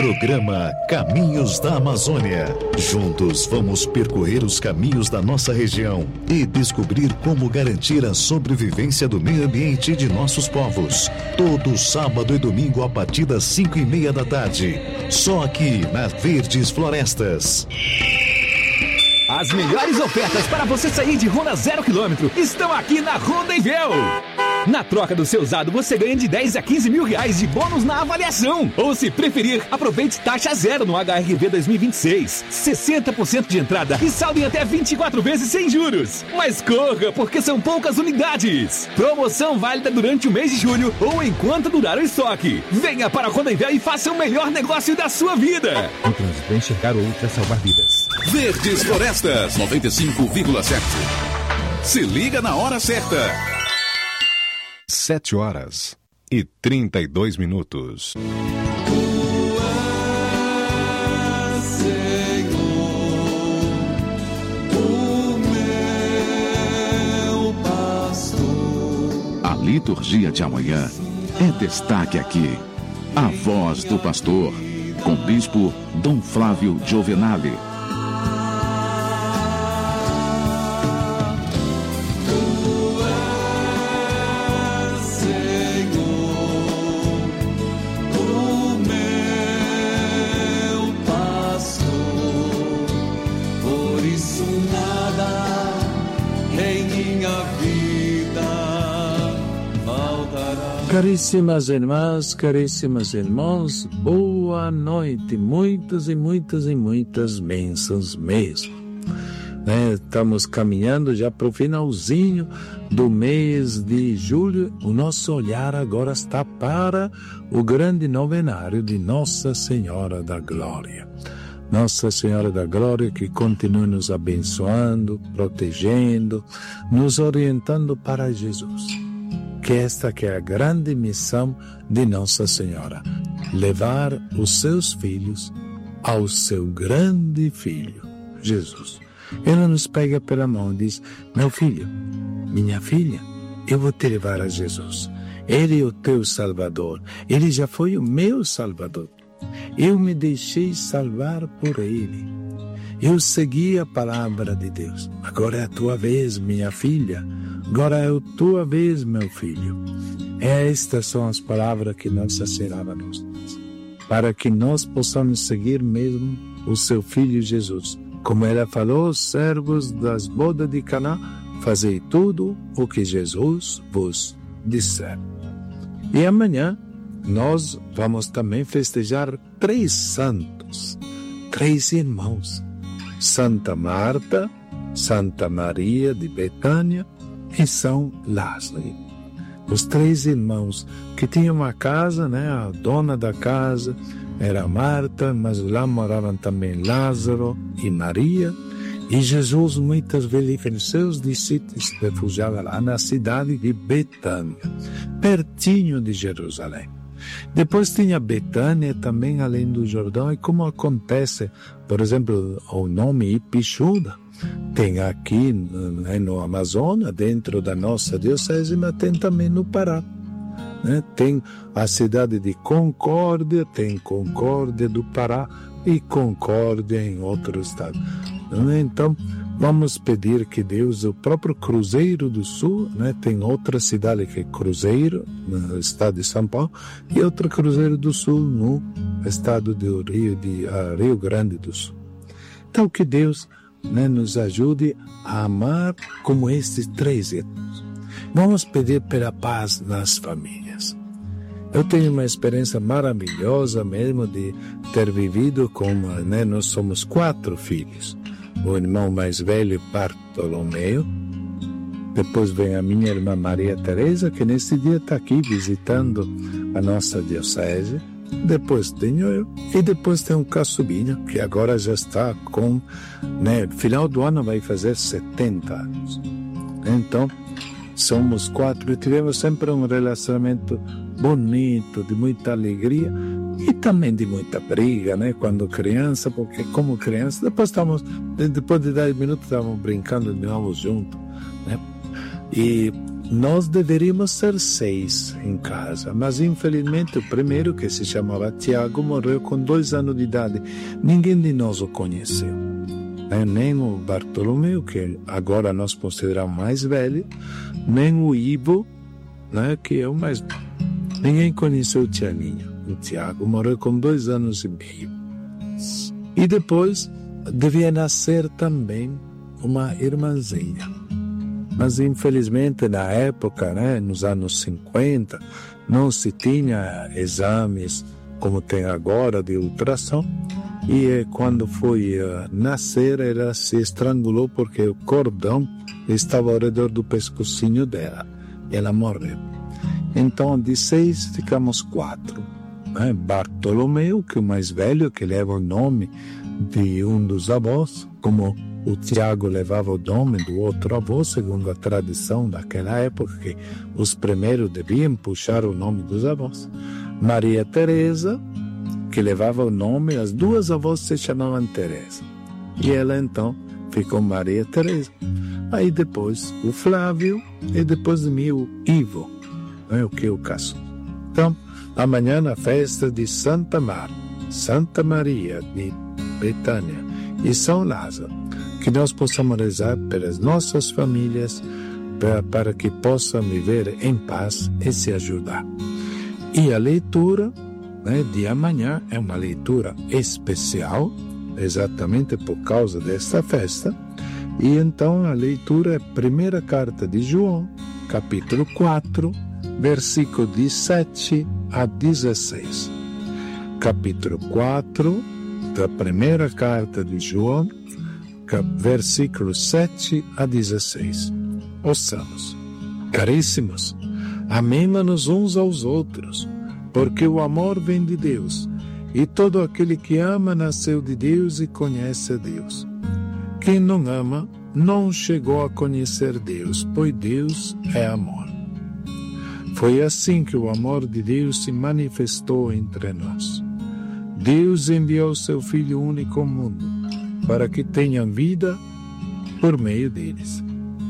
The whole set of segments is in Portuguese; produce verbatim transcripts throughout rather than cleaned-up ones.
Programa Caminhos da Amazônia. Juntos vamos percorrer os caminhos da nossa região e descobrir como garantir a sobrevivência do meio ambiente de nossos povos. Todo sábado e domingo a partir das cinco e meia da tarde. Só aqui na Verdes Florestas. As melhores ofertas para você sair de Honda zero quilômetro estão aqui na Honda Envel. Na troca do seu usado, você ganha de dez a quinze mil reais de bônus na avaliação. Ou, se preferir, aproveite taxa zero no H R V dois mil e vinte e seis. sessenta por cento de entrada e saldo em até vinte e quatro vezes sem juros. Mas corra, porque são poucas unidades. Promoção válida durante o mês de julho ou enquanto durar o estoque. Venha para a Honda Envel e faça o melhor negócio da sua vida. O trânsito é enxergar o outro é salvar vidas. Verdes Florestas noventa e cinco vírgula sete. Se liga na hora certa. Sete horas e trinta e dois minutos. A liturgia de amanhã é destaque aqui. A voz do pastor, com o bispo Dom Flávio Giovenale. Caríssimas irmãs, caríssimos irmãos, boa noite, muitas e muitas e muitas bênçãos mesmo. É, estamos caminhando já para o finalzinho do mês de julho. O nosso olhar agora está para o grande novenário de Nossa Senhora da Glória. Nossa Senhora da Glória que continue nos abençoando, protegendo, nos orientando para Jesus. Que esta que é a grande missão de Nossa Senhora, levar os seus filhos ao seu grande filho, Jesus. Ela nos pega pela mão e diz: meu filho, minha filha, eu vou te levar a Jesus. Ele é o teu Salvador, ele já foi o meu Salvador. Eu me deixei salvar por ele. Eu segui a palavra de Deus. Agora é a tua vez, minha filha. Agora é a tua vez, meu filho. Estas são as palavras que Nossa Senhora nos diz, para que nós possamos seguir mesmo o seu Filho Jesus. Como ela falou, servos das bodas de Caná, fazei tudo o que Jesus vos disser. E amanhã nós vamos também festejar três santos, três irmãos. Santa Marta, Santa Maria de Betânia e São Lázaro. Os três irmãos que tinham uma casa, né? A dona da casa era Marta, mas lá moravam também Lázaro e Maria. E Jesus muitas vezes seus discípulos se refugiavam lá na cidade de Betânia, pertinho de Jerusalém. Depois tinha Betânia também além do Jordão, e como acontece, por exemplo, o nome Ipixuna, tem aqui né, no Amazonas, dentro da nossa diocese, mas tem também no Pará. Né? Tem a cidade de Concórdia, tem Concórdia do Pará e Concórdia em outro estado. Então, vamos pedir que Deus, o próprio Cruzeiro do Sul, né, tem outra cidade que é Cruzeiro, no estado de São Paulo, e outra Cruzeiro do Sul no estado do Rio, de uh, Rio Grande do Sul. Então, que Deus né, nos ajude a amar como estes três irmãos. Vamos pedir pela paz nas famílias. Eu tenho uma experiência maravilhosa mesmo de ter vivido com, né, nós somos quatro filhos. O irmão mais velho, Bartolomeu. Depois vem a minha irmã Maria Teresa, que nesse dia está aqui visitando a nossa diocese. Depois tenho eu. E depois tem um caçulinha, que agora já está com... Né, final do ano vai fazer setenta anos. Então, somos quatro e tivemos sempre um relacionamento bonito, de muita alegria e também de muita briga, né? Quando criança, porque como criança, depois estamos, depois de dez minutos estávamos brincando de novo juntos, né? E nós deveríamos ser seis em casa, mas infelizmente o primeiro, que se chamava Tiago, morreu com dois anos de idade. Ninguém de nós o conheceu. É, nem o Bartolomeu, que agora nós consideramos mais velho, nem o Ivo, né, que é o mais... Ninguém conheceu o Tiaguinho. O Tiago morreu com dois anos e meio. E depois devia nascer também uma irmãzinha. Mas infelizmente na época, né, nos anos cinquenta, não se tinha exames como tem agora de ultrassom. E quando foi uh, nascer, ela se estrangulou porque o cordão estava ao redor do pescocinho dela. Ela morreu. Então, de seis, ficamos quatro. Né? Bartolomeu, que é o mais velho, que leva o nome de um dos avós, como o Tiago levava o nome do outro avô, segundo a tradição daquela época, que os primeiros deviam puxar o nome dos avós. Maria Teresa, que levava o nome, as duas avós se chamavam Teresa. E ela então ficou Maria Teresa. Aí depois o Flávio e depois de mim o Ivo, é o que eu caso. Então, amanhã na festa de Santa Marta, Santa Maria de Betânia e São Lázaro, que nós possamos rezar pelas nossas famílias para, para que possam viver em paz e se ajudar. E a leitura de amanhã é uma leitura especial, exatamente por causa desta festa, e então a leitura é a primeira carta de João, capítulo quatro, versículo de sete a dezesseis. Capítulo quatro da primeira carta de João, versículos sete a dezesseis. Ouçamos. Caríssimos, amemo-nos uns aos outros, porque o amor vem de Deus, e todo aquele que ama nasceu de Deus e conhece a Deus. Quem não ama não chegou a conhecer Deus, pois Deus é amor. Foi assim que o amor de Deus se manifestou entre nós. Deus enviou seu Filho único ao mundo, para que tenham vida por meio deles.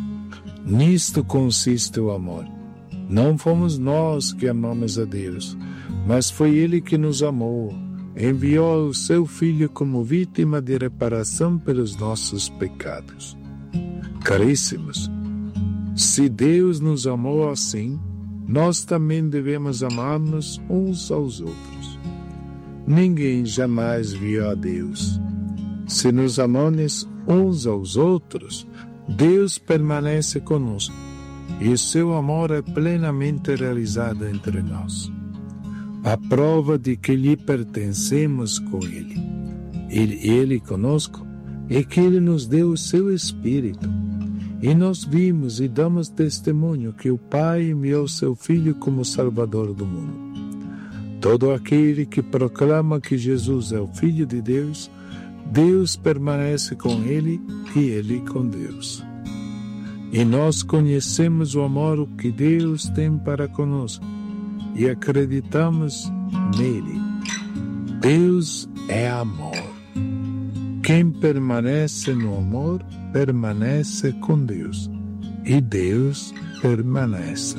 Nisto consiste o amor. Não fomos nós que amamos a Deus, mas foi Ele que nos amou, enviou o seu Filho como vítima de reparação pelos nossos pecados. Caríssimos, se Deus nos amou assim, nós também devemos amar-nos uns aos outros. Ninguém jamais viu a Deus. Se nos amamos uns aos outros, Deus permanece conosco, e o seu amor é plenamente realizado entre nós. A prova de que lhe pertencemos com Ele, Ele, Ele conosco, é que Ele nos deu o seu Espírito. E nós vimos e damos testemunho que o Pai enviou seu Filho como Salvador do mundo. Todo aquele que proclama que Jesus é o Filho de Deus, Deus permanece com ele e ele com Deus. E nós conhecemos o amor que Deus tem para conosco e acreditamos nele. Deus é amor. Quem permanece no amor, permanece com Deus. E Deus permanece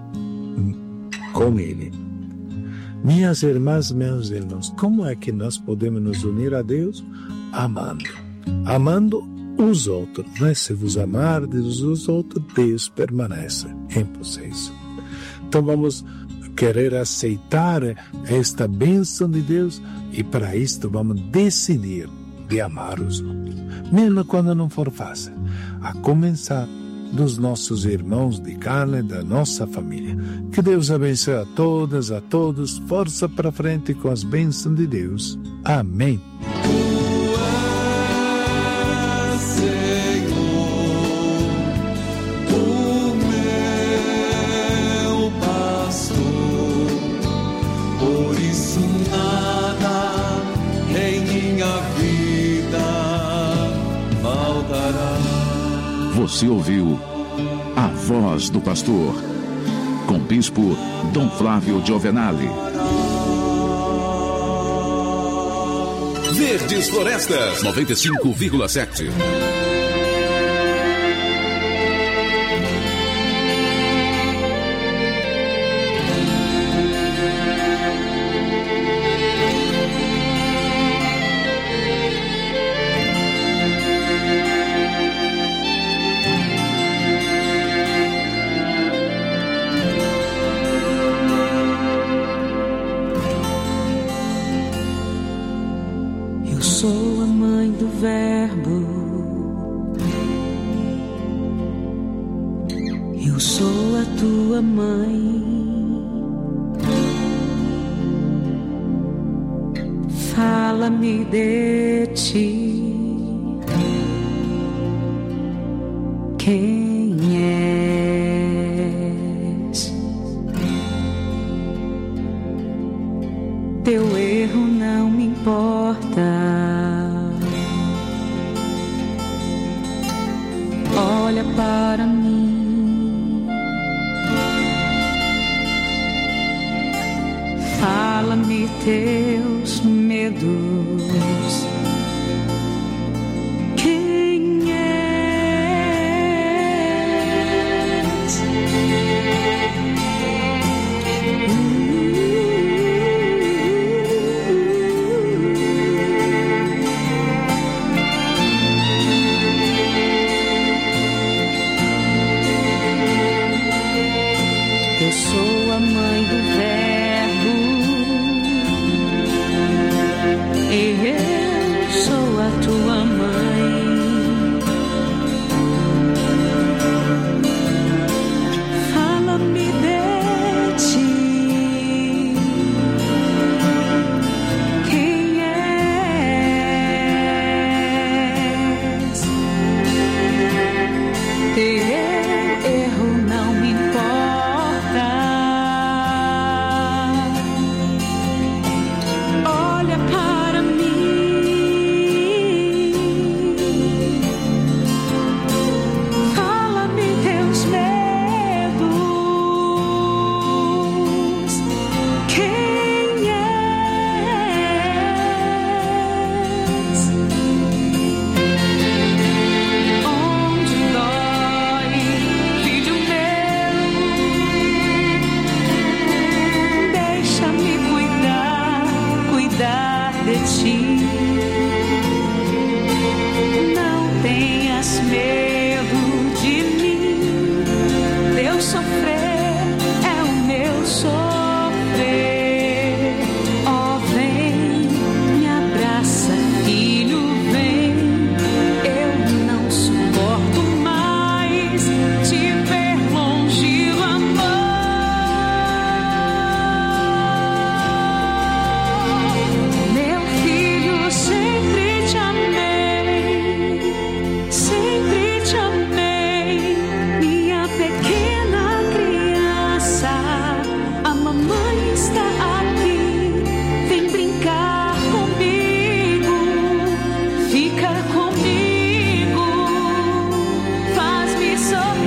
com ele. Minhas irmãs, meus irmãos, como é que nós podemos nos unir a Deus? Amando. Amando os outros. Né? Se vos amardes os outros, Deus permanece em vocês. Então vamos querer aceitar esta bênção de Deus e para isto vamos decidir de amar os outros. Mesmo quando não for fácil. A começar dos nossos irmãos de carne, da nossa família. Que Deus abençoe a todas, a todos. Força para frente com as bênçãos de Deus. Amém. Você ouviu A Voz do Pastor, com Bispo Dom Flávio Giovenale. Verdes Florestas, noventa e cinco vírgula sete. Verbo. Eu sou a tua mãe. Fala-me de ti. Quem és? Teu erro não me importa. Olha para mim. Fala-me teus medos. Quem és? Eu sou a mãe do Verbo. Eu sou a tua mãe. Fala-me de ti. Quem és? Teu erro não me importa. Olha para mim. Fala-me teus medos. Quem és? Onde dói, filho meu, deixa-me cuidar, cuidar de ti. Não tenhas medo de mim. Teu sofrer é o meu sofrer. Oh, vem, me abraça, filho, vem. Eu não suporto mais te ver longe do amor. Meu filho, sempre te amei, sempre te amei. Minha pequena criança, a mamãe está aqui. Vem brincar comigo, fica comigo, faz-me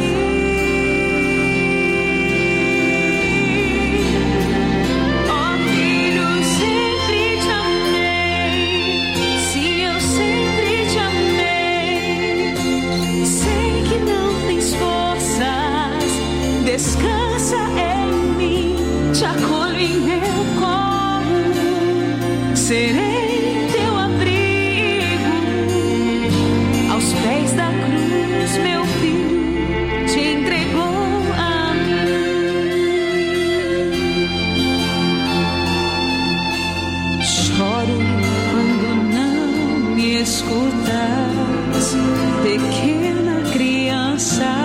sorrir. Oh, filho, sempre te amei. Sim, eu sempre te amei. Sei que não tens forças, descansa em mim. Te acolho em meu colo, serei teu abrigo. Aos pés da cruz, meu filho te entregou a mim. Choro quando não me escutas, pequena criança.